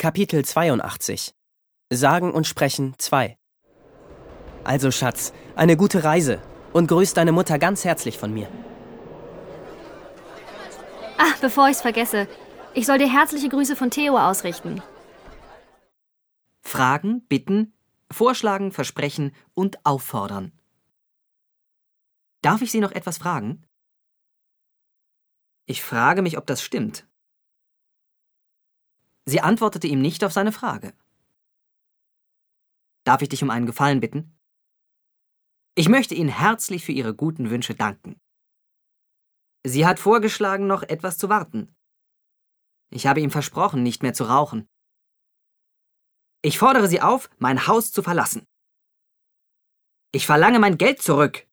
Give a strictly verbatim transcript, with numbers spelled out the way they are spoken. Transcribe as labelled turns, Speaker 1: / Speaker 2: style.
Speaker 1: Kapitel zweiundachtzig. Sagen und Sprechen zwei. Also Schatz, eine gute Reise und grüß deine Mutter ganz herzlich von mir.
Speaker 2: Ach, bevor ich's vergesse, ich soll dir herzliche Grüße von Theo ausrichten.
Speaker 3: Fragen, bitten, vorschlagen, versprechen und auffordern. Darf ich Sie noch etwas fragen? Ich frage mich, ob das stimmt. Sie antwortete ihm nicht auf seine Frage. Darf ich dich um einen Gefallen bitten? Ich möchte Ihnen herzlich für Ihre guten Wünsche danken. Sie hat vorgeschlagen, noch etwas zu warten. Ich habe ihm versprochen, nicht mehr zu rauchen. Ich fordere Sie auf, mein Haus zu verlassen. Ich verlange mein Geld zurück.